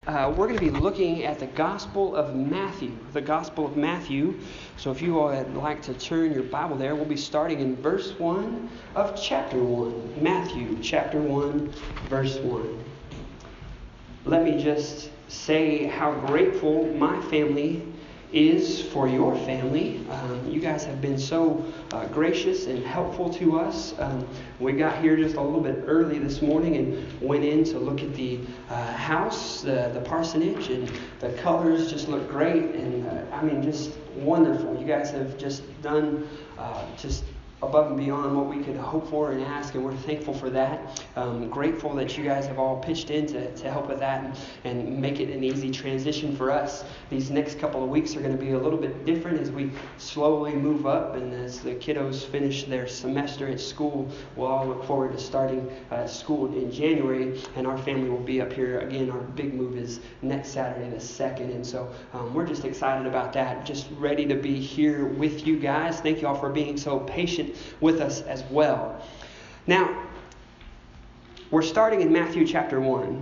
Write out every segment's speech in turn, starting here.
we're going to be looking at the Gospel of Matthew. The Gospel of Matthew. So if you all would like to turn your Bible there, we'll be starting in verse 1 of chapter 1. Matthew chapter 1, verse 1. Let me just say how grateful my family is for your family. You guys have been so gracious and helpful to us. We got here just a little bit early this morning and went in to look at the house, the parsonage, and the colors just look great. And just wonderful. You guys have just done just above and beyond what we could hope for and ask, and we're thankful for that. Grateful that you guys have all pitched in to help with that and make it an easy transition for us. These next couple of weeks are going to be a little bit different as we slowly move up, and as the kiddos finish their semester at school, we'll all look forward to starting school in January, and our family will be up here again. Our big move is next Saturday the 2nd, and so we're just excited about that, just ready to be here with you guys. Thank you all for being so patient with us as well. Now, we're starting in Matthew chapter 1,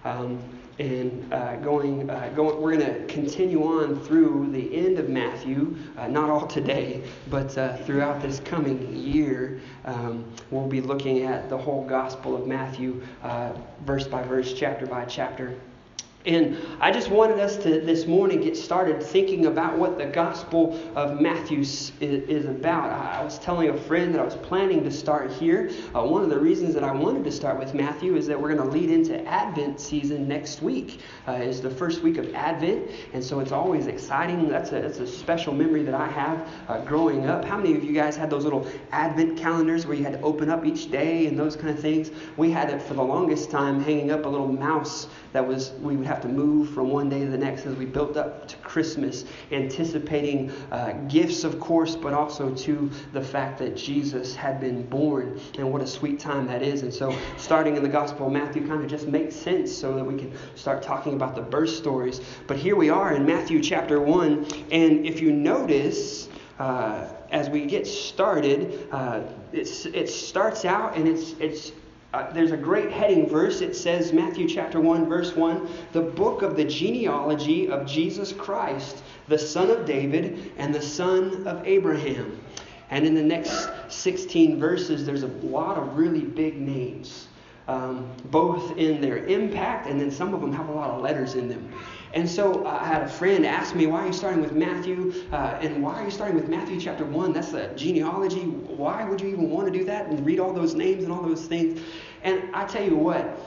we're going to continue on through the end of Matthew, not all today, but throughout this coming year. We'll be looking at the whole Gospel of Matthew, verse by verse, chapter by chapter. And I just wanted us to this morning get started thinking about what the Gospel of Matthew is about. I was telling a friend that I was planning to start here. One of the reasons that I wanted to start with Matthew is that we're going to lead into Advent season next week. Is the first week of Advent, and so it's always exciting. That's a special memory that I have growing up. How many of you guys had those little Advent calendars where you had to open up each day and those kind of things? We had it for the longest time hanging up a little mouse that we would have to move from one day to the next as we built up to Christmas, anticipating gifts, of course, but also to the fact that Jesus had been born, and what a sweet time that is. And so starting in the Gospel of Matthew kind of just makes sense so that we can start talking about the birth stories. But here we are in Matthew chapter 1, and if you notice, as we get started, it starts out and there's a great heading verse. It says, Matthew chapter 1, verse 1, the book of the genealogy of Jesus Christ, the son of David and the son of Abraham. And in the next 16 verses, there's a lot of really big names, both in their impact, and then some of them have a lot of letters in them. And so I had a friend ask me, why are you starting with Matthew? And why are you starting with Matthew chapter 1? That's the genealogy. Why would you even want to do that and read all those names and all those things? And I tell you what,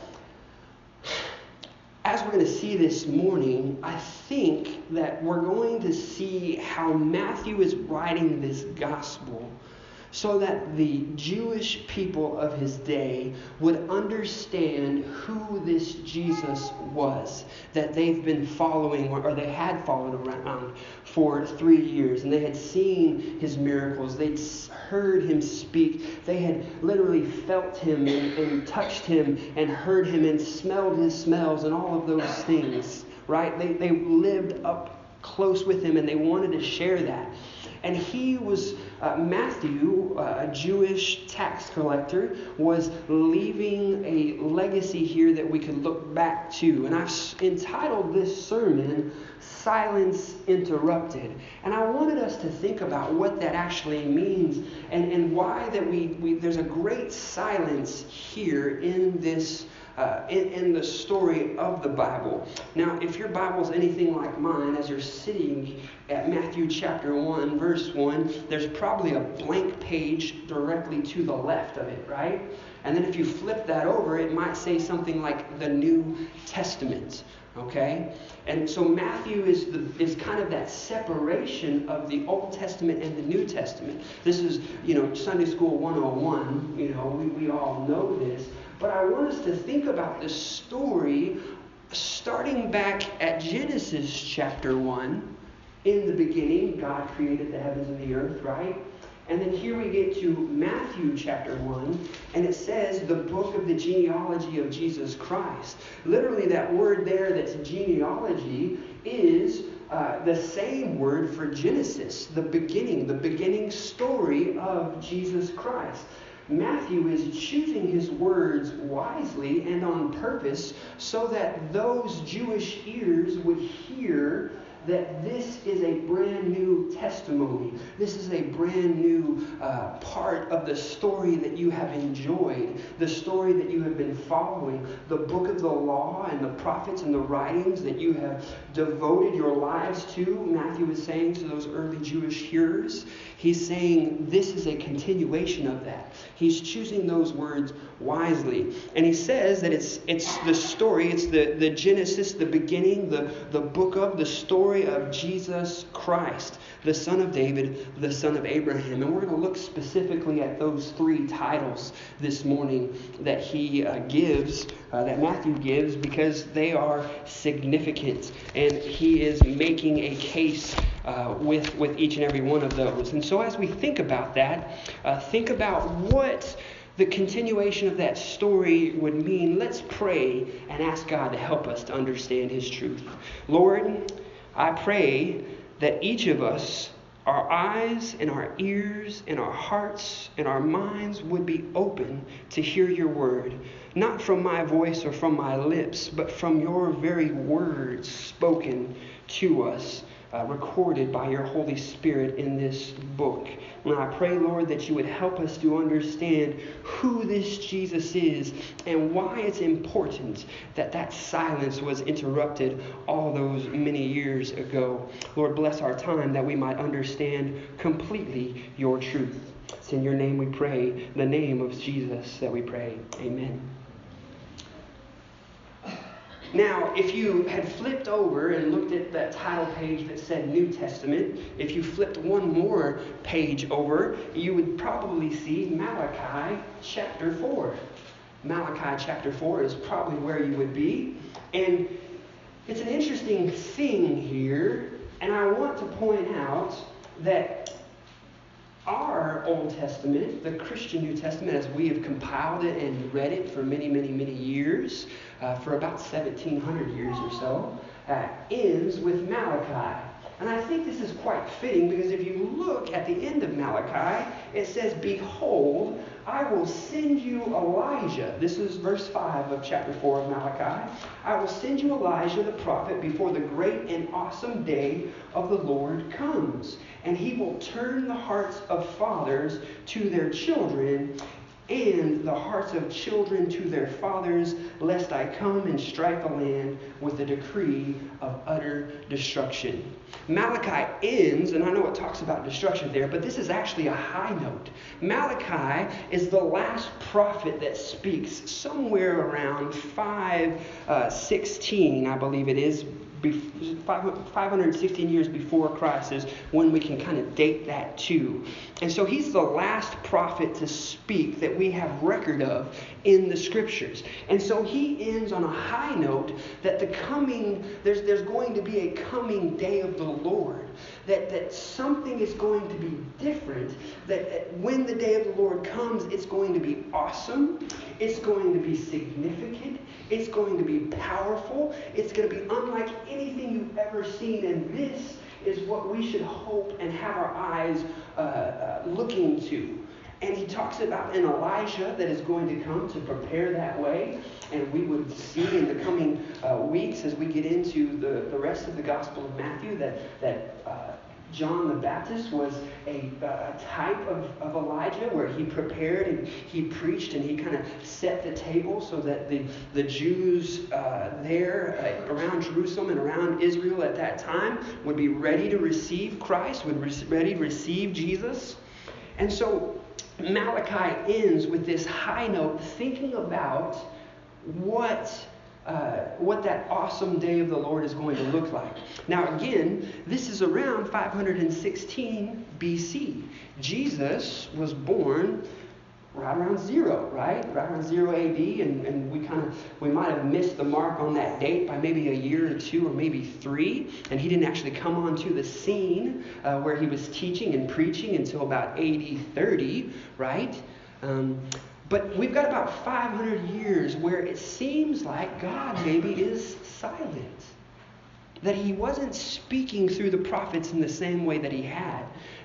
as we're going to see this morning, I think that we're going to see how Matthew is writing this gospel so that the Jewish people of his day would understand who this Jesus was that they've been following, or they had followed around for 3 years. And they had seen his miracles. They'd heard him speak. They had literally felt him and touched him and heard him and smelled his smells and all of those things, right? They lived up close with him, and they wanted to share that. And he was, Matthew, a Jewish tax collector, was leaving a legacy here that we could look back to. And I've entitled this sermon, Silence Interrupted. And I wanted us to think about what that actually means and why that there's a great silence here in this in the story of the Bible. Now, if your Bible's anything like mine, as you're sitting at Matthew chapter 1, verse 1, there's probably a blank page directly to the left of it, right? And then if you flip that over, it might say something like the New Testament, okay? And so Matthew is kind of that separation of the Old Testament and the New Testament. This is, Sunday School 101, we all know this. But I want us to think about the story starting back at Genesis chapter 1. In the beginning, God created the heavens and the earth, right? And then here we get to Matthew chapter 1, and it says the book of the genealogy of Jesus Christ. Literally, that word there that's genealogy is the same word for Genesis, the beginning story of Jesus Christ. Matthew is choosing his words wisely and on purpose so that those Jewish ears would hear that this is a brand new testimony. This is a brand new part of the story that you have enjoyed, the story that you have been following, the book of the law and the prophets and the writings that you have devoted your lives to. Matthew is saying to those early Jewish hearers, he's saying this is a continuation of that. He's choosing those words wisely. And he says that it's the story, it's the Genesis, the beginning, the book of the story of Jesus Christ, the son of David, the son of Abraham. And we're going to look specifically at those three titles this morning that he gives, that Matthew gives, because they are significant. And he is making a case with each and every one of those. And so as we think about that, think about what the continuation of that story would mean. Let's pray and ask God to help us to understand his truth. Lord, I pray that each of us, our eyes and our ears and our hearts and our minds would be open to hear your word, not from my voice or from my lips, but from your very words spoken to us, recorded by your Holy Spirit in this book. And I pray, Lord, that you would help us to understand who this Jesus is and why it's important that that silence was interrupted all those many years ago. Lord, bless our time that we might understand completely your truth. It's in your name we pray, the name of Jesus that we pray. Amen. Now, if you had flipped over and looked at that title page that said New Testament, if you flipped one more page over, you would probably see Malachi chapter 4. Malachi chapter 4 is probably where you would be. And it's an interesting thing here, and I want to point out that our Old Testament, the Christian New Testament, as we have compiled it and read it for many, many, many years, for about 1,700 years or so, ends with Malachi. And I think this is quite fitting because if you look at the end of Malachi, it says, "Behold, I will send you Elijah." This is verse 5 of chapter 4 of Malachi. "I will send you Elijah the prophet before the great and awesome day of the Lord comes. And he will turn the hearts of fathers to their children and the hearts of children to their fathers, lest I come and strike the land with a decree of utter destruction." Malachi ends, and I know it talks about destruction there, but this is actually a high note. Malachi is the last prophet that speaks somewhere around 516, I believe it is, 516 years before Christ is when we can kind of date that to. And so he's the last prophet to speak that we have record of in the scriptures. And so he ends on a high note that there's going to be a coming day of the Lord. That something is going to be different. That when the day of the Lord comes, it's going to be awesome. It's going to be significant. It's going to be powerful. It's going to be unlike anything you've ever seen. And this is what we should hope and have our eyes looking to. And he talks about an Elijah that is going to come to prepare that way. And we would see in the coming weeks as we get into the rest of the Gospel of Matthew that John the Baptist was a type of Elijah, where he prepared and he preached and he kind of set the table so that the Jews there around Jerusalem and around Israel at that time would be ready to receive Christ, would be ready to receive Jesus. And so Malachi ends with this high note, thinking about what that awesome day of the Lord is going to look like. Now again, this is around 516 BC. Jesus was born right around 0, right? Right around 0 AD, and we might have missed the mark on that date by maybe a year or 2 or maybe 3, and he didn't actually come onto the scene where he was teaching and preaching until about AD 30, right? But we've got about 500 years where it seems like God maybe is silent. That he wasn't speaking through the prophets in the same way that he had.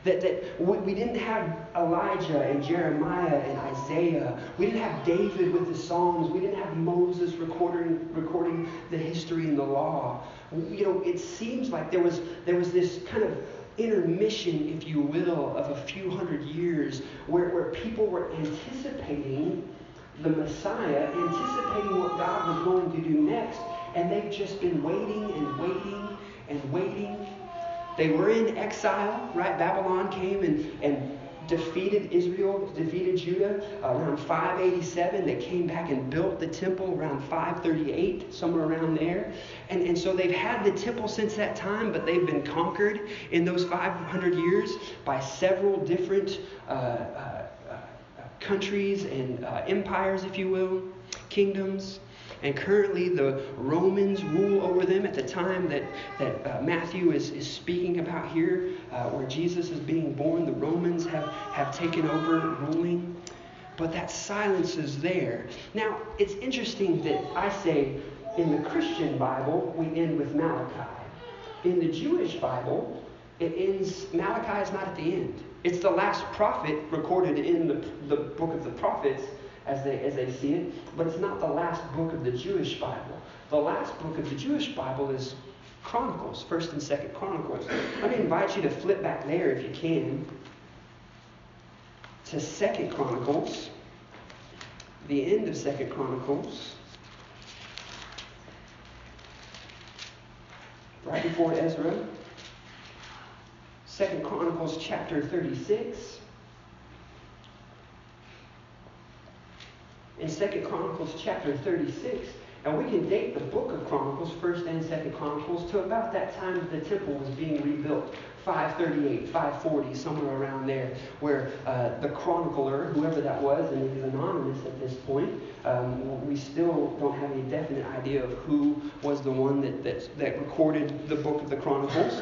That we didn't have Elijah and Jeremiah and Isaiah. We didn't have David with the Psalms. We didn't have Moses recording the history and the law. It seems like there was this kind of intermission, if you will, of a few hundred years where people were anticipating the Messiah, anticipating what God was going to do next, and they've just been waiting and waiting and waiting. They were in exile, right? Babylon came and defeated Israel, defeated Judah around 587. They came back and built the temple around 538, somewhere around there. And so they've had the temple since that time, but they've been conquered in those 500 years by several different countries and empires, if you will, kingdoms. And currently the Romans rule over them at the time that Matthew is speaking about here, where Jesus is being born. The Romans have taken over ruling. But that silence is there. Now, it's interesting that I say in the Christian Bible, we end with Malachi. In the Jewish Bible, Malachi is not at the end. It's the last prophet recorded in the book of the prophets, as they see it, but it's not the last book of the Jewish Bible. The last book of the Jewish Bible is Chronicles, 1st and 2nd Chronicles. Let me invite you to flip back there if you can to 2nd Chronicles, the end of 2nd Chronicles, right before Ezra. 2nd Chronicles chapter 36. In 2nd Chronicles chapter 36, and we can date the book of Chronicles, 1st and 2nd Chronicles, to about that time that the temple was being rebuilt, 538, 540, somewhere around there, where the chronicler, whoever that was, and he's anonymous at this point, we still don't have any definite idea of who was the one that recorded the book of the Chronicles,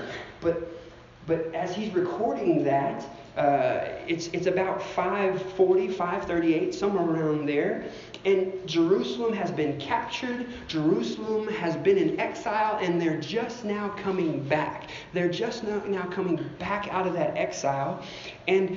but as he's recording that, it's about 540, 538, somewhere around there. And Jerusalem has been captured. Jerusalem has been in exile, and they're just now coming back. They're just now coming back out of that exile. And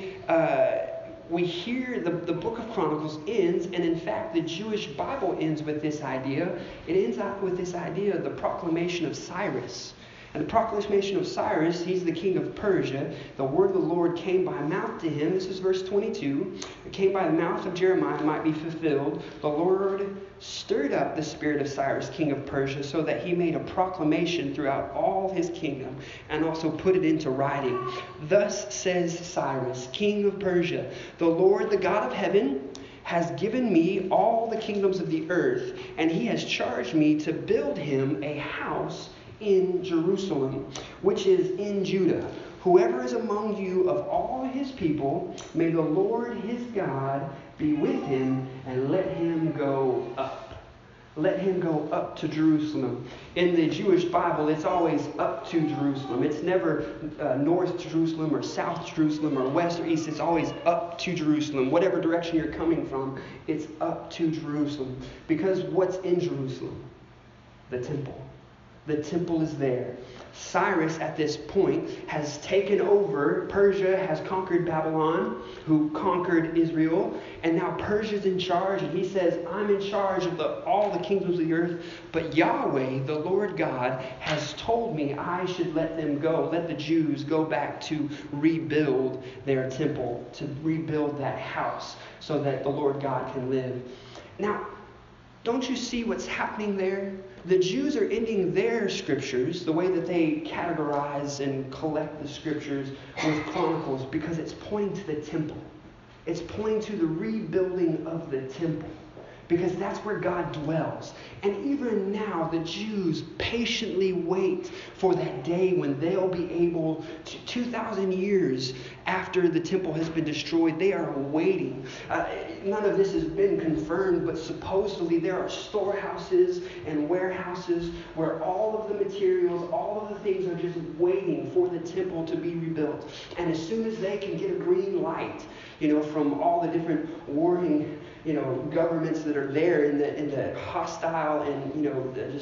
we hear the book of Chronicles ends, and in fact, the Jewish Bible ends with this idea. It ends up with this idea of the proclamation of Cyrus. And the proclamation of Cyrus, he's the king of Persia. The word of the Lord came by mouth to him. This is verse 22. It came by the mouth of Jeremiah, might be fulfilled. The Lord stirred up the spirit of Cyrus, king of Persia, so that he made a proclamation throughout all his kingdom and also put it into writing. Thus says Cyrus, king of Persia, the Lord, the God of heaven, has given me all the kingdoms of the earth, and he has charged me to build him a house in Jerusalem, which is in Judah. Whoever is among you of all his people, may the Lord his God be with him, and let him go up. Let him go up to Jerusalem. In the Jewish Bible, it's always up to Jerusalem. It's never north Jerusalem or south Jerusalem or west or east. It's always up to Jerusalem. Whatever direction you're coming from, it's up to Jerusalem. Because what's in Jerusalem? The temple. The temple is there. Cyrus, at this point, has taken over. Persia has conquered Babylon, who conquered Israel. And now Persia's in charge. And he says, I'm in charge of all the kingdoms of the earth. But Yahweh, the Lord God, has told me I should let them go. Let the Jews go back to rebuild their temple, to rebuild that house so that the Lord God can live. Now, don't you see what's happening there? The Jews are ending their scriptures, the way that they categorize and collect the scriptures, with Chronicles, because it's pointing to the temple. It's pointing to the rebuilding of the temple, because that's where God dwells. And even now, the Jews patiently wait for that day when they'll be able to, 2,000 years after the temple has been destroyed, they are waiting. None of this has been confirmed, but supposedly there are storehouses and warehouses where all of the materials, all of the things are just waiting for the temple to be rebuilt. And as soon as they can get a green light, from all the different warring governments that are there in the hostile and just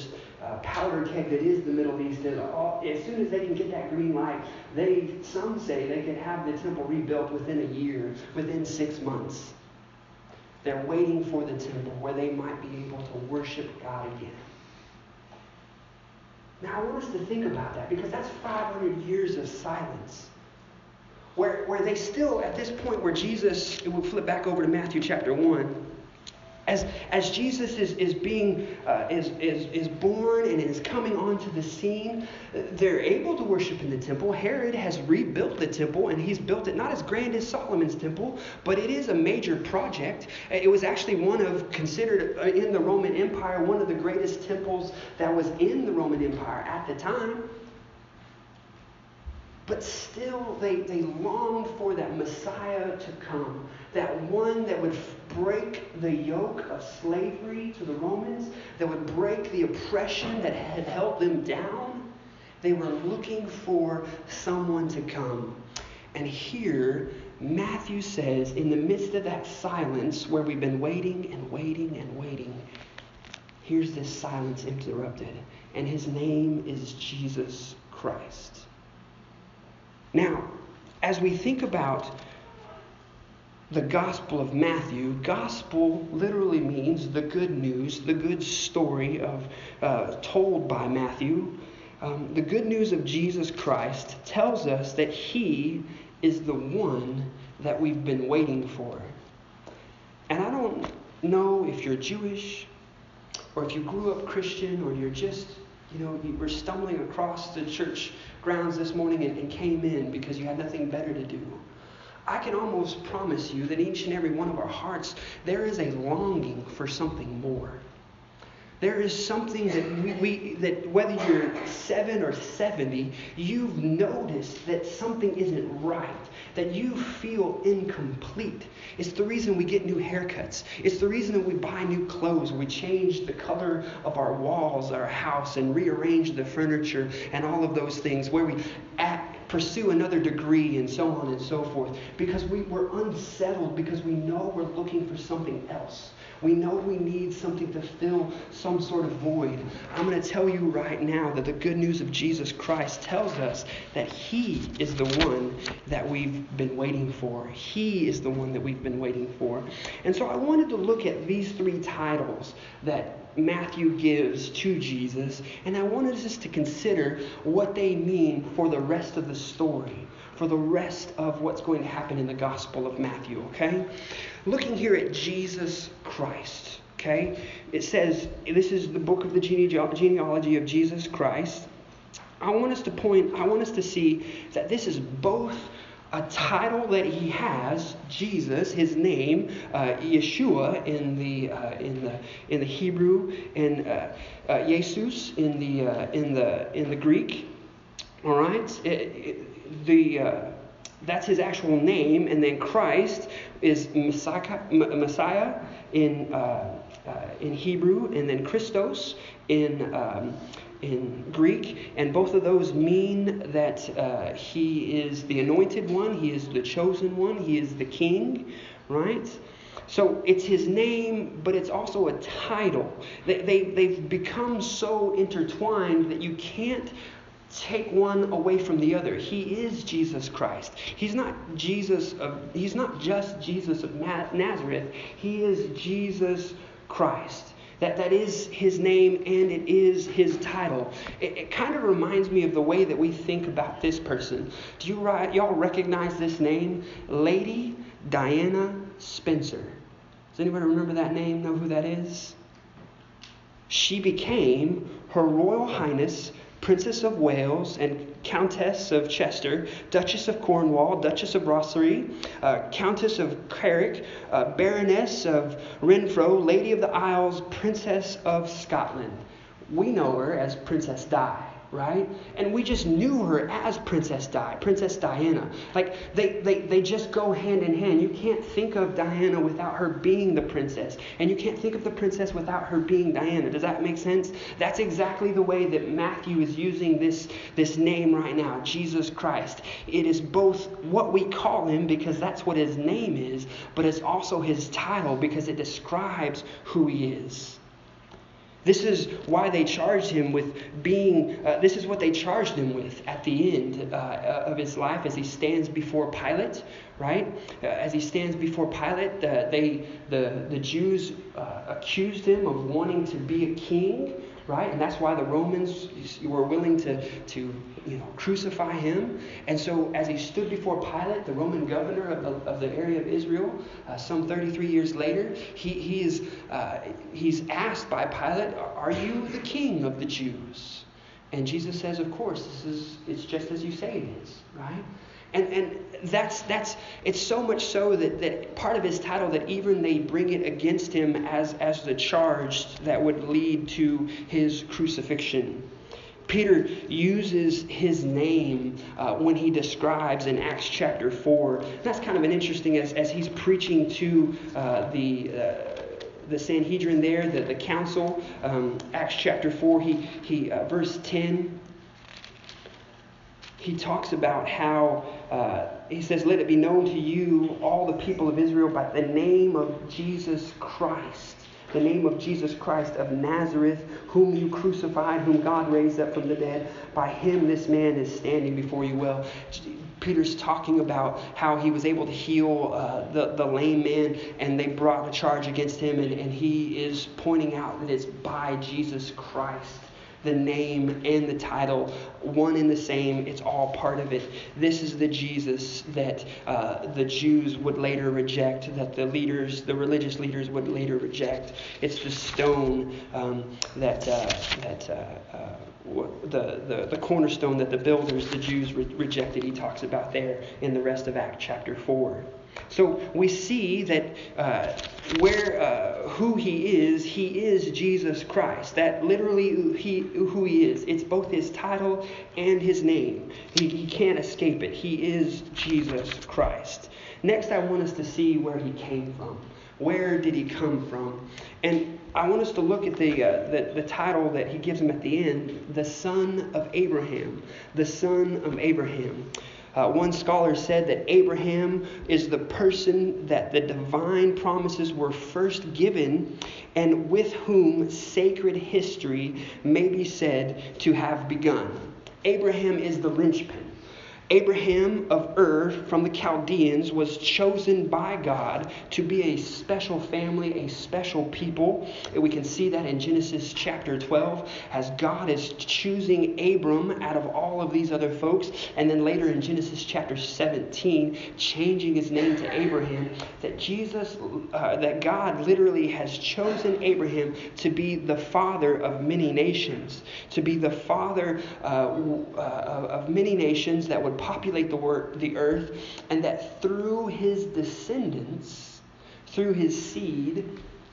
powder keg that is the Middle East, and as soon as they can get that green light, some say they could have the temple rebuilt within a year, within 6 months. They're waiting for the temple where they might be able to worship God again. Now I want us to think about that, because that's 500 years of silence. Where they still, at this point where Jesus, we'll flip back over to Matthew chapter 1, as Jesus is born and is coming onto the scene, they're able to worship in the temple. Herod has rebuilt the temple, and he's built it not as grand as Solomon's temple, but it is a major project. It was actually considered in the Roman Empire, one of the greatest temples that was in the Roman Empire at the time. But still, they longed for that Messiah to come, that one that would break the yoke of slavery to the Romans, that would break the oppression that had held them down. They were looking for someone to come. And here, Matthew says, in the midst of that silence where we've been waiting and waiting and waiting, here's this silence interrupted. And his name is Jesus Christ. Now, as we think about the Gospel of Matthew, gospel literally means the good news, the good story told by Matthew. The good news of Jesus Christ tells us that he is the one that we've been waiting for. And I don't know if you're Jewish, or if you grew up Christian, or you're just, you were stumbling across the church grounds this morning and came in because you had nothing better to do. I can almost promise you that each and every one of our hearts, there is a longing for something more. There is something that whether you're 7 or 70, you've noticed that something isn't right, that you feel incomplete. It's the reason we get new haircuts. It's the reason that we buy new clothes. We change the color of our walls, our house, and rearrange the furniture and all of those things, where we pursue another degree and so on and so forth, because we're unsettled, because we know we're looking for something else. We know we need something to fill some sort of void. I'm going to tell you right now that the good news of Jesus Christ tells us that he is the one that we've been waiting for. He is the one that we've been waiting for. And so I wanted to look at these 3 titles that Matthew gives to Jesus, and I wanted us to consider what they mean for the rest of the story, for the rest of what's going to happen in the Gospel of Matthew, okay? Looking here at Jesus Christ, okay? It says, this is the book of the genealogy of Jesus Christ. I want us to see that this is both a title that he has, Jesus, his name, Yeshua in the Hebrew, and Jesus in the Greek. All right, that's his actual name, and then Christ is Messiah in Hebrew, and then Christos in Greek, and both of those mean that he is the anointed one, he is the chosen one, he is the king, right? So it's his name, but it's also a title. They've become so intertwined that you can't take one away from the other. He is Jesus Christ. He's not just Jesus of Nazareth. He is Jesus Christ. That is his name, and it is his title. It kind of reminds me of the way that we think about this person. Do y'all recognize this name? Lady Diana Spencer. Does anybody remember that name? Know who that is? She became Her Royal Highness Princess of Wales and Countess of Chester, Duchess of Cornwall, Duchess of Rossery, Countess of Carrick, Baroness of Renfrew, Lady of the Isles, Princess of Scotland. We know her as Princess Di, right? And we just knew her as Princess Di, Princess Diana. Like they just go hand in hand. You can't think of Diana without her being the princess, and you can't think of the princess without her being Diana. Does that make sense? That's exactly the way that Matthew is using this name right now, Jesus Christ. It is both what we call him because that's what his name is, but it's also his title because it describes who he is. This is why they charged him with being, this is what they charged him with at the end of his life as he stands before Pilate, right? As he stands before Pilate, the Jews accused him of wanting to be a king, right? And that's why the Romans were willing to crucify him. And so as he stood before Pilate, the Roman governor of the area of Israel, some 33 years later, he's asked by Pilate, "Are you the king of the Jews?" And Jesus says, "Of course, it's just as you say it is," right? And that's it's so much so that part of his title, that even they bring it against him as the charge that would lead to his crucifixion. Peter uses his name when he describes in Acts chapter 4. That's kind of an interesting, as he's preaching to the Sanhedrin there, the council. Acts chapter 4, he verse 10. He talks about how, he says, "Let it be known to you, all the people of Israel, by the name of Jesus Christ, the name of Jesus Christ of Nazareth, whom you crucified, whom God raised up from the dead. By him this man is standing before you well." Peter's talking about how he was able to heal the lame man, and they brought a charge against him, and he is pointing out that it's by Jesus Christ. The name and the title, one and the same, it's all part of it. This is the Jesus that the Jews would later reject, that the religious leaders would later reject. It's the stone the cornerstone that the builders, the Jews, rejected. He talks about there in the rest of Acts chapter 4. So we see that who he is Jesus Christ. That literally who he is. It's both his title and his name. He can't escape it. He is Jesus Christ. Next, I want us to see where he came from. Where did he come from? And I want us to look at the title that he gives him at the end, the Son of Abraham. The Son of Abraham. One scholar said that Abraham is the person that the divine promises were first given, and with whom sacred history may be said to have begun. Abraham is the linchpin. Abraham of Ur from the Chaldeans was chosen by God to be a special family, a special people. We can see that in Genesis chapter 12 as God is choosing Abram out of all of these other folks. And then later in Genesis chapter 17, changing his name to Abraham, that God literally has chosen Abraham to be the father of many nations, to be the father of many nations that would populate the earth, and that through his descendants, through his seed,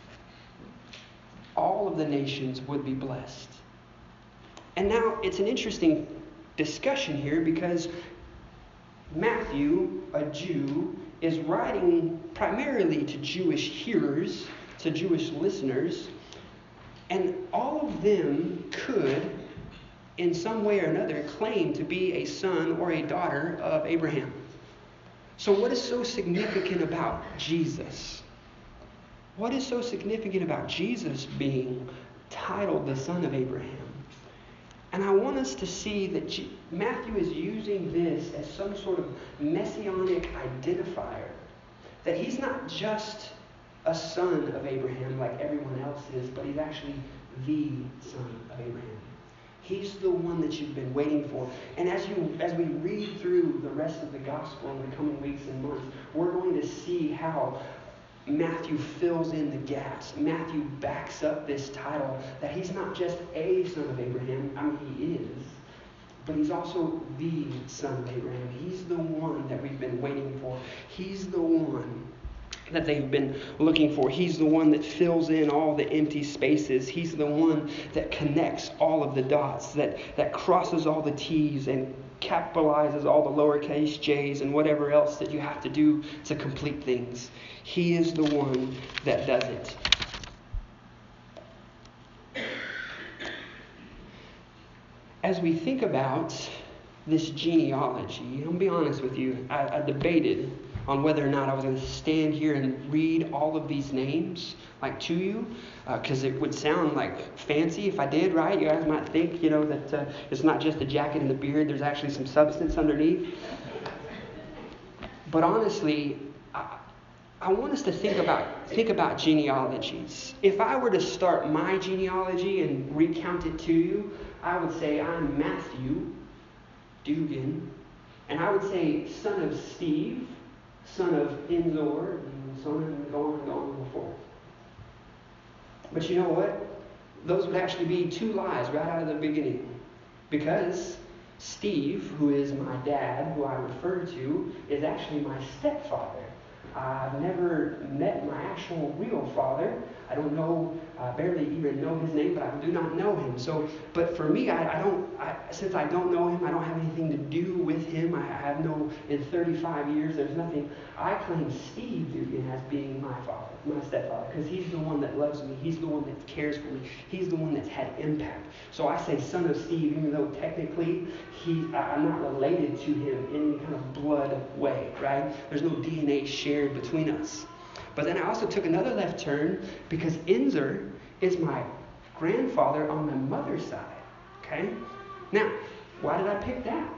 all of the nations would be blessed. And now it's an interesting discussion here because Matthew, a Jew, is writing primarily to Jewish hearers, to Jewish listeners, and all of them could, in some way or another, claim to be a son or a daughter of Abraham. So what is so significant about Jesus? What is so significant about Jesus being titled the Son of Abraham? And I want us to see that Matthew is using this as some sort of messianic identifier. That he's not just a son of Abraham like everyone else is, but he's actually the Son of Abraham. He's the one that you've been waiting for. And as we read through the rest of the gospel in the coming weeks and months, we're going to see how Matthew fills in the gaps. Matthew backs up this title that he's not just a son of Abraham. I mean, he is. But he's also the Son of Abraham. He's the one that we've been waiting for. He's the one that they've been looking for. He's the one that fills in all the empty spaces. He's the one that connects all of the dots, that crosses all the T's and capitalizes all the lowercase j's and whatever else that you have to do to complete things. He is the one that does it. As we think about this genealogy, I'll be honest with you, I debated on whether or not I was going to stand here and read all of these names like to you, because it would sound like fancy if I did, right? You guys might think, that it's not just a jacket and a beard. There's actually some substance underneath. But honestly, I want us to think about genealogies. If I were to start my genealogy and recount it to you, I would say I'm Matthew Dugan, and I would say son of Steve, son of Enzor, and so on and so forth. But you know what? Those would actually be two lies right out of the beginning. Because Steve, who is my dad, who I refer to, is actually my stepfather. I've never met my actual real father. I don't know, barely even know his name, but I do not know him. But for me, since I don't know him, I don't have anything to do with him. I have no, in 35 years, there's nothing. I claim Steve Dugan as being my father, my stepfather, because he's the one that loves me. He's the one that cares for me. He's the one that's had impact. So I say son of Steve, even though technically I'm not related to him in any kind of blood way, right? There's no DNA shared between us. But then I also took another left turn because Enzor is my grandfather on my mother's side. Okay? Now, why did I pick that?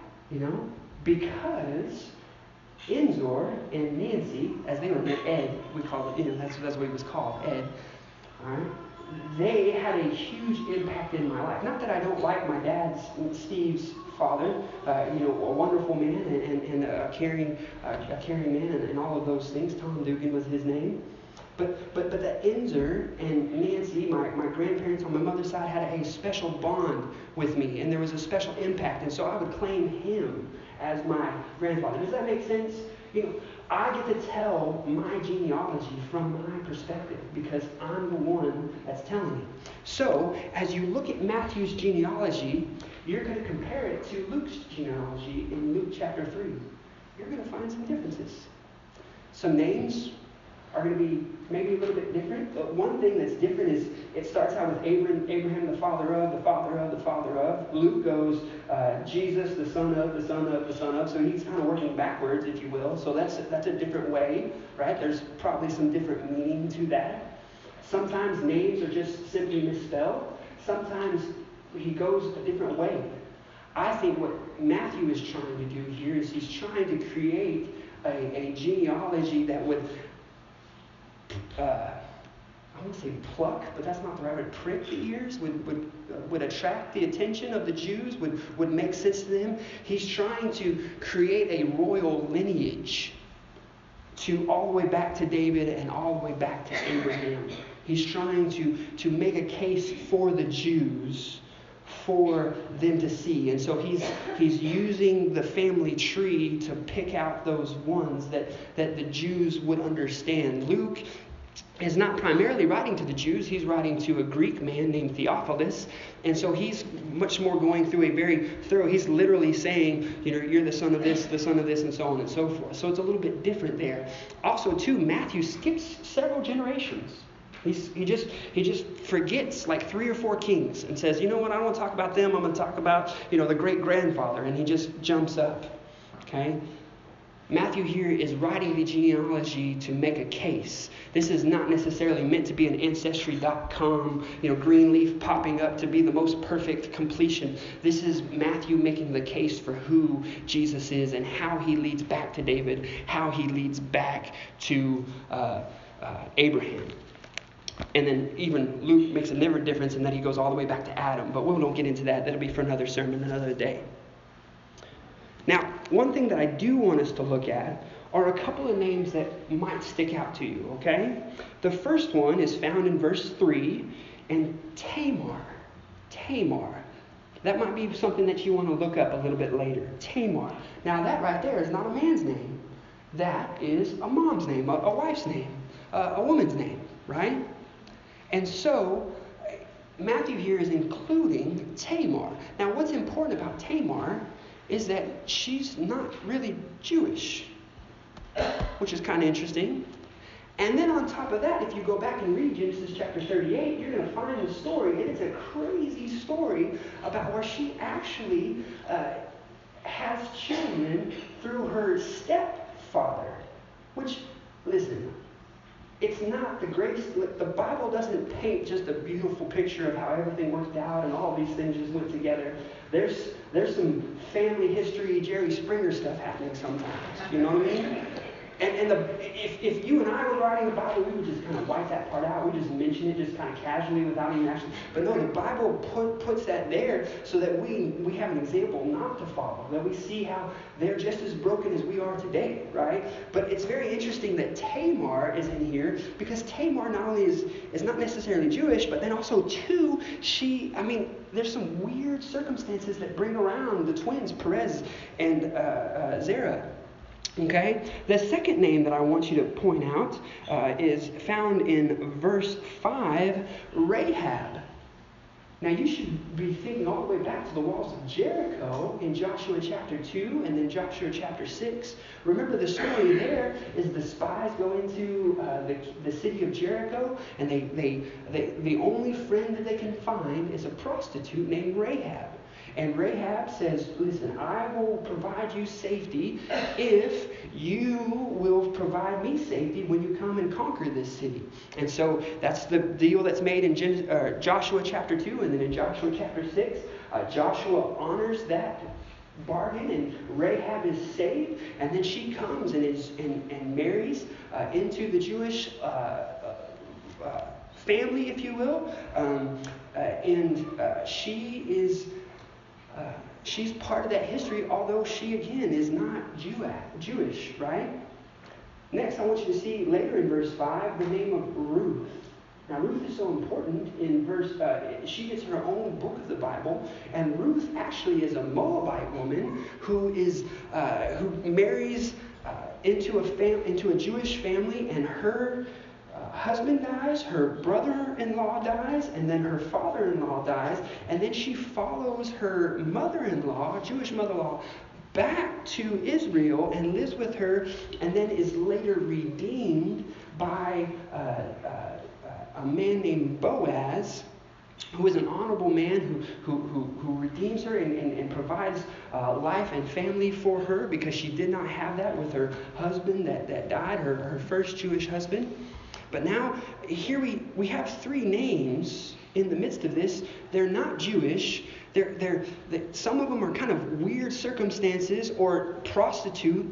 Because Enzor and Nancy, as they were Ed, we call it, that's what he was called, Ed. All right? They had a huge impact in my life. Not that I don't like my dad's, Steve's father, a wonderful man and a caring man and all of those things. Tom Dugan was his name. But that Enzor and Nancy, my grandparents on my mother's side, had a special bond with me, and there was a special impact. And so I would claim him as my grandfather. Does that make sense? I get to tell my genealogy from my perspective because I'm the one that's telling it. So, as you look at Matthew's genealogy, you're going to compare it to Luke's genealogy in Luke chapter 3. You're going to find some differences. Some names are going to be maybe a little bit different. But one thing that's different is it starts out with Abraham, the father of, the father of, the father of. Luke goes Jesus, the son of, the son of, the son of. So he's kind of working backwards, if you will. So that's a different way, right? There's probably some different meaning to that. Sometimes names are just simply misspelled. Sometimes he goes a different way. I think what Matthew is trying to do here is he's trying to create a genealogy that would I wouldn't say pluck, but that's not the right word. Prick the ears, would attract the attention of the Jews, would make sense to them. He's trying to create a royal lineage to all the way back to David and all the way back to Abraham. He's trying to make a case for the Jews for them to see. And so he's using the family tree to pick out those ones that the Jews would understand. Luke is not primarily writing to the Jews. He's writing to a Greek man named Theophilus. And so he's much more going through a very thorough, he's literally saying, you're the son of this, and so on and so forth. So it's a little bit different there. Also, too, Matthew skips several generations. He just forgets like 3 or 4 kings and says, you know what, I don't want to talk about them. I'm going to talk about, the great-grandfather. And he just jumps up. Okay? Matthew here is writing the genealogy to make a case. This is not necessarily meant to be an Ancestry.com, green leaf popping up to be the most perfect completion. This is Matthew making the case for who Jesus is and how he leads back to David, how he leads back to Abraham. And then even Luke makes a different difference in that he goes all the way back to Adam. But we won't get into that. That'll be for another sermon, another day. Now, one thing that I do want us to look at are a couple of names that might stick out to you, okay? The first one is found in verse 3, and Tamar. Tamar. That might be something that you want to look up a little bit later. Tamar. Now, that right there is not a man's name. That is a mom's name, a wife's name, a woman's name, right? And so, Matthew here is including Tamar. Now, what's important about Tamar is that she's not really Jewish, which is kind of interesting. And then on top of that, if you go back and read Genesis chapter 38, you're going to find the story, and it's a crazy story about where she actually has children through her stepfather. Which, listen, it's not the greatest. The Bible doesn't paint just a beautiful picture of how everything worked out and all these things just went together. There's some family history, Jerry Springer stuff happening sometimes. You know what I mean? And if you and I were writing the Bible, we would just kind of wipe that part out. We just mention it just kind of casually without even actually. But no, the Bible puts that there so that we have an example not to follow. That we see how they're just as broken as we are today, right? But it's very interesting that Tamar is in here because Tamar not only is not necessarily Jewish, but then also too, there's some weird circumstances that bring around the twins, Perez and Zerah. Okay? The second name that I want you to point out is found in verse 5, Rahab. Now you should be thinking all the way back to the walls of Jericho in Joshua chapter 2 and then Joshua chapter 6. Remember the story there is the spies go into the city of Jericho and the only friend that they can find is a prostitute named Rahab. And Rahab says, listen, I will provide you safety if you will provide me safety when you come and conquer this city. And so that's the deal that's made in Joshua chapter 2 and then in Joshua chapter 6. Joshua honors that bargain and Rahab is saved. And then she comes and marries into the Jewish family, if you will. She is... she's part of that history, although she, again, is not Jewish, right? Next, I want you to see later in verse 5 the name of Ruth. Now, Ruth is so important in she gets her own book of the Bible, and Ruth actually is a Moabite woman who marries into a Jewish family, and her husband dies, her brother-in-law dies, and then her father-in-law dies, and then she follows her mother-in-law, Jewish mother-in-law, back to Israel and lives with her, and then is later redeemed by a man named Boaz, who is an honorable man who redeems her and provides life and family for her because she did not have that with her husband that died, her first Jewish husband. But now, here we have three names in the midst of this. They're not Jewish. Some of them are kind of weird circumstances or prostitute.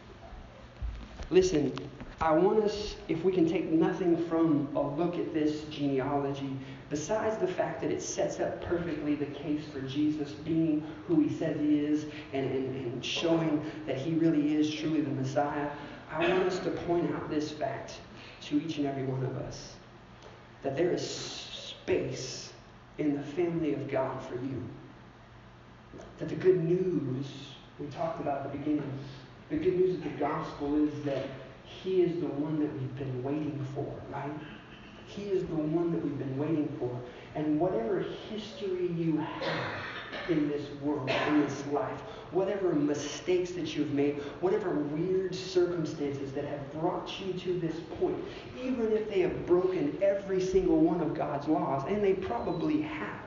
Listen, I want us, if we can take nothing from a look at this genealogy, besides the fact that it sets up perfectly the case for Jesus being who he says he is and showing that he really is truly the Messiah, I want us to point out this fact to each and every one of us, that there is space in the family of God for you. That the good news we talked about at the beginning, the good news of the gospel is that he is the one that we've been waiting for, right? He is the one that we've been waiting for. And whatever history you have in this world, in this life, whatever mistakes that you've made, whatever weird circumstances that have brought you to this point, even if they have broken every single one of God's laws, and they probably have,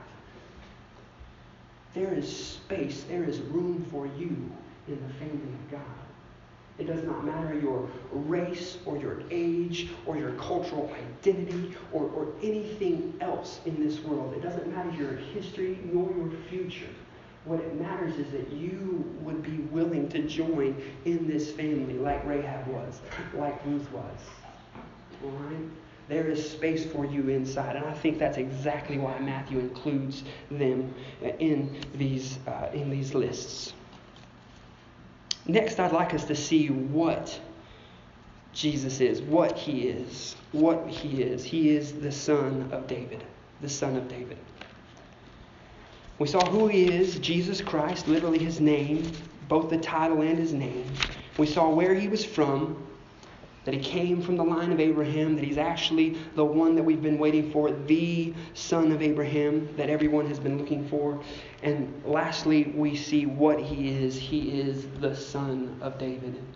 there is space, there is room for you in the family of God. It does not matter your race or your age or your cultural identity or anything else in this world. It doesn't matter your history nor your future. What it matters is that you would be willing to join in this family like Rahab was, like Ruth was. All right? There is space for you inside. And I think that's exactly why Matthew includes them in these lists. Next, I'd like us to see what Jesus is, what he is. He is the Son of David, the Son of David. We saw who he is, Jesus Christ, literally his name, both the title and his name. We saw where he was from, that he came from the line of Abraham, that he's actually the one that we've been waiting for, the Son of Abraham that everyone has been looking for. And lastly, we see what he is. He is the Son of David.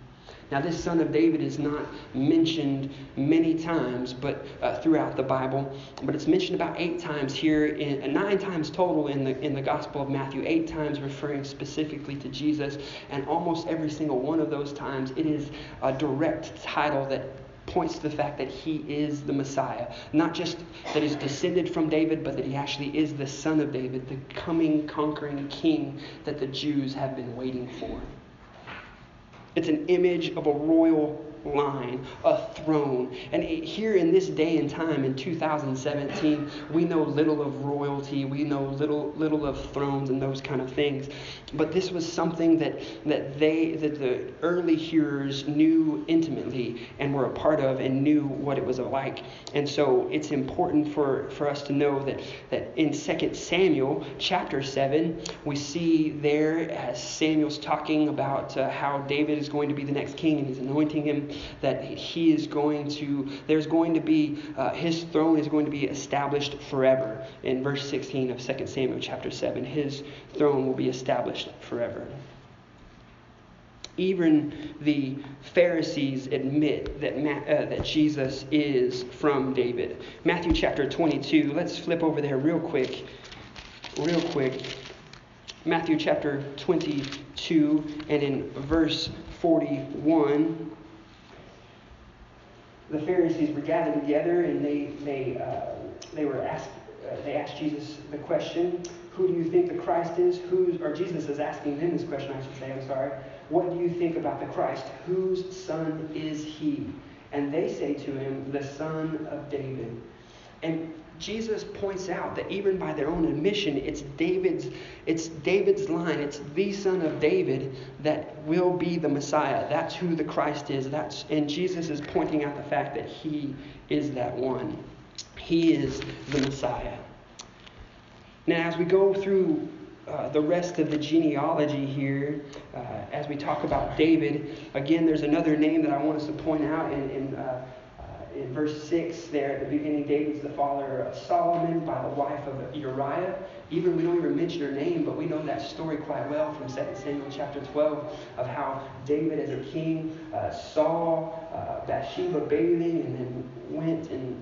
Now, this son of David is not mentioned many times, but throughout the Bible, but it's mentioned about 8 times here, 9 times total in the Gospel of Matthew, 8 times referring specifically to Jesus, and almost every single one of those times it is a direct title that points to the fact that he is the Messiah. Not just that he's descended from David, but that he actually is the son of David, the coming, conquering king that the Jews have been waiting for. It's an image of a royal line, a throne. And here in this day and time, in 2017, we know little of royalty. We know little of thrones and those kind of things. But this was something that the early hearers knew intimately and were a part of and knew what it was like. And so it's important for us to know that in 2 Samuel chapter 7, we see there as Samuel's talking about how David is going to be the next king and he's anointing him, that his throne is going to be established forever. In verse 16 of 2 Samuel chapter 7, his throne will be established forever. Even the Pharisees admit that Jesus is from David. Matthew chapter 22, let's flip over there real quick. Matthew chapter 22 and in verse 41, the Pharisees were gathered together and they asked Jesus the question, who do you think the Christ is? Jesus is asking them this question, I should say, I'm sorry. What do you think about the Christ? Whose son is he? And they say to him, the son of David. And Jesus points out that even by their own admission, it's David's line. It's the son of David that will be the Messiah. That's who the Christ is. And Jesus is pointing out the fact that he is that one. He is the Messiah. Now, as we go through the rest of the genealogy here, as we talk about David, again, there's another name that I want us to point out in verse 6 there at the beginning. David's the father of Solomon by the wife of Uriah. We don't even mention her name, but we know that story quite well from 2 Samuel chapter 12 of how David as a king saw Bathsheba bathing and then went and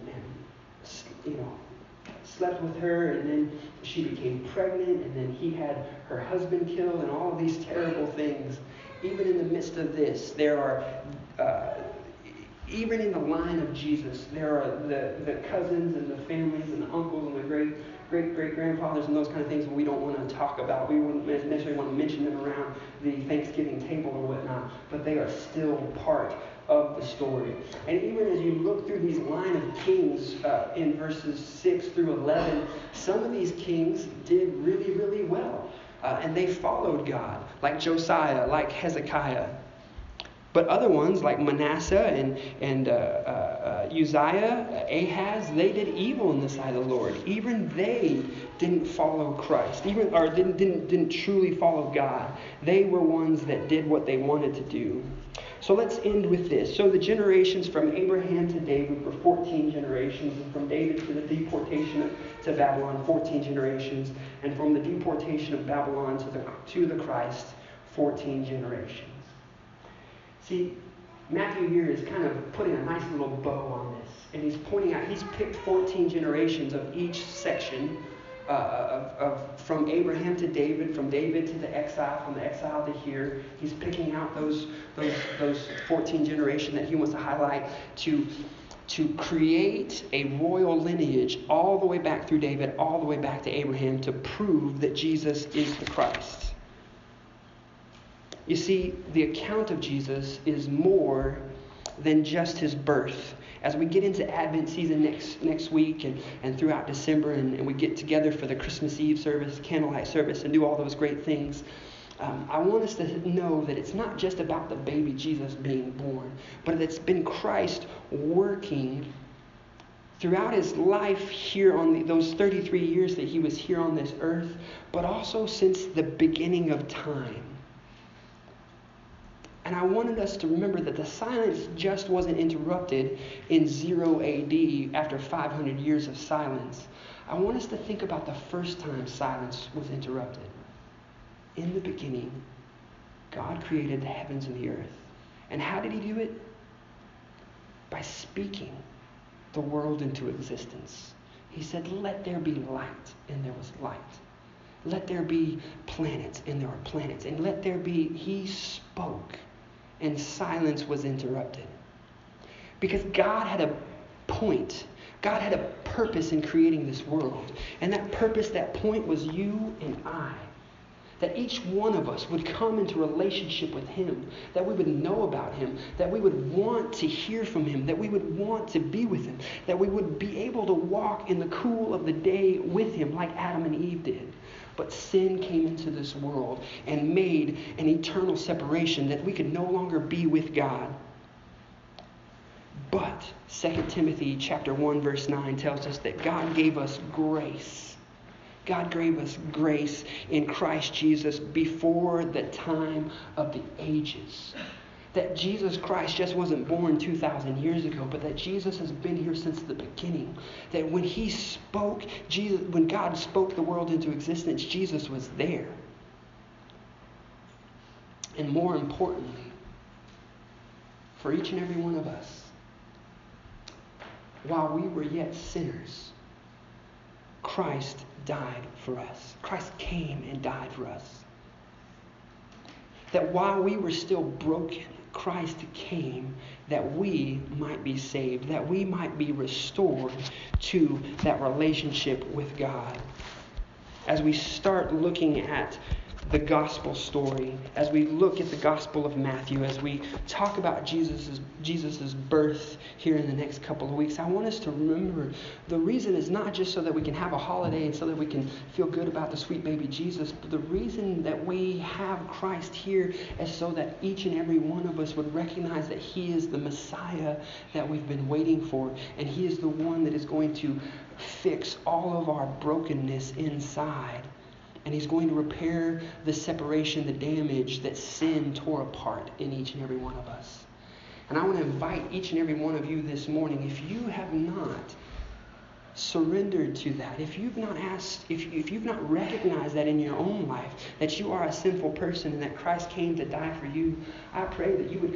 slept with her, and then she became pregnant, and then he had her husband killed, and all of these terrible things. Even in the midst of this, there are even in the line of Jesus, there are the cousins and the families and the uncles and the great-great-grandfathers and those kind of things we don't want to talk about. We wouldn't necessarily want to mention them around the Thanksgiving table or whatnot, but they are still part of the story. And even as you look through these line of kings in verses 6 through 11, some of these kings did really, really well. And they followed God, like Josiah, like Hezekiah. But other ones like Manasseh and Uzziah, Ahaz, they did evil in the sight of the Lord. Even they didn't follow Christ, didn't truly follow God. They were ones that did what they wanted to do. So let's end with this. So the generations from Abraham to David were 14 generations, and from David to the deportation to Babylon, 14 generations, and from the deportation of Babylon to the Christ, 14 generations. See, Matthew here is kind of putting a nice little bow on this, and he's pointing out, he's picked 14 generations of each section, from Abraham to David, from David to the exile, from the exile to here. He's picking out those 14 generations that he wants to highlight to create a royal lineage all the way back through David, all the way back to Abraham, to prove that Jesus is the Christ. You see, the account of Jesus is more than just his birth. As we get into Advent season next week and throughout December, and we get together for the Christmas Eve service, candlelight service, and do all those great things, I want us to know that it's not just about the baby Jesus being born, but it's been Christ working throughout his life here on those 33 years that he was here on this earth, but also since the beginning of time. And I wanted us to remember that the silence just wasn't interrupted in 0 AD after 500 years of silence. I want us to think about the first time silence was interrupted. In the beginning, God created the heavens and the earth. And how did he do it? By speaking the world into existence. He said, let there be light, and there was light. Let there be planets, and there were planets. And let there be, he spoke, and silence was interrupted. Because God had a point. God had a purpose in creating this world. And that purpose, that point was you and I. That each one of us would come into relationship with him, that we would know about him, that we would want to hear from him, that we would want to be with him, that we would be able to walk in the cool of the day with him like Adam and Eve did. But sin came into this world and made an eternal separation that we could no longer be with God. But 2 Timothy chapter 1 verse 9 tells us that God gave us grace. God gave us grace in Christ Jesus before the time of the ages. That Jesus Christ just wasn't born 2,000 years ago, but that Jesus has been here since the beginning. That when he spoke, when God spoke the world into existence, Jesus was there. And more importantly, for each and every one of us, while we were yet sinners, Christ died for us. Christ came and died for us. That while we were still broken, Christ came that we might be saved, that we might be restored to that relationship with God. As we start looking at the gospel story, as we look at the Gospel of Matthew, as we talk about Jesus's birth here in the next couple of weeks, I want us to remember the reason is not just so that we can have a holiday and so that we can feel good about the sweet baby Jesus, but the reason that we have Christ here is so that each and every one of us would recognize that he is the Messiah that we've been waiting for, and he is the one that is going to fix all of our brokenness inside. And he's going to repair the separation, the damage that sin tore apart in each and every one of us. And I want to invite each and every one of you this morning, if you have not surrendered to that, if you've not asked, if you've not recognized that in your own life, that you are a sinful person and that Christ came to die for you, I pray that you would